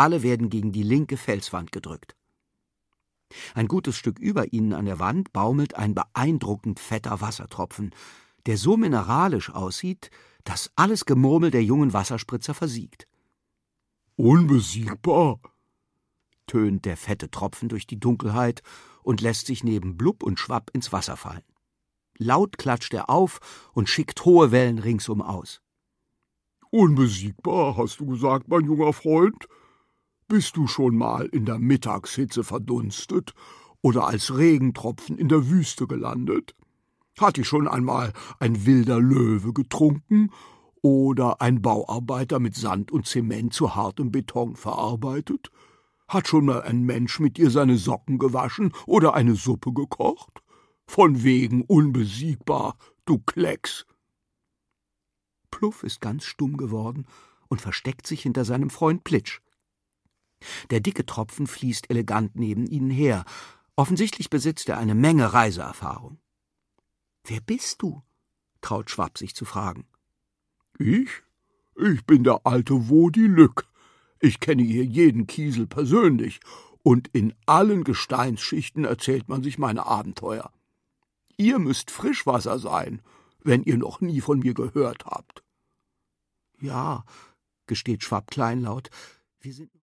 Alle werden gegen die linke Felswand gedrückt. Ein gutes Stück über ihnen an der Wand baumelt ein beeindruckend fetter Wassertropfen, der so mineralisch aussieht, dass alles Gemurmel der jungen Wasserspritzer versiegt. »Unbesiegbar«, tönt der fette Tropfen durch die Dunkelheit und lässt sich neben Blub und Schwapp ins Wasser fallen. Laut klatscht er auf und schickt hohe Wellen ringsum aus. »Unbesiegbar, hast du gesagt, mein junger Freund? Bist du schon mal in der Mittagshitze verdunstet oder als Regentropfen in der Wüste gelandet? Hat dich schon einmal ein wilder Löwe getrunken oder ein Bauarbeiter mit Sand und Zement zu hartem Beton verarbeitet? Hat schon mal ein Mensch mit dir seine Socken gewaschen oder eine Suppe gekocht? Von wegen unbesiegbar, du Klecks!« Pluff ist ganz stumm geworden und versteckt sich hinter seinem Freund Plitsch. Der dicke Tropfen fließt elegant neben ihnen her. Offensichtlich besitzt er eine Menge Reiseerfahrung. »Wer bist du?« traut Schwapp sich zu fragen. »Ich bin der alte Wodi Lück. Ich kenne hier jeden Kiesel persönlich, und in allen Gesteinsschichten erzählt man sich meine Abenteuer. Ihr müsst Frischwasser sein, wenn ihr noch nie von mir gehört habt.« »Ja«, gesteht Schwapp kleinlaut, »wir sind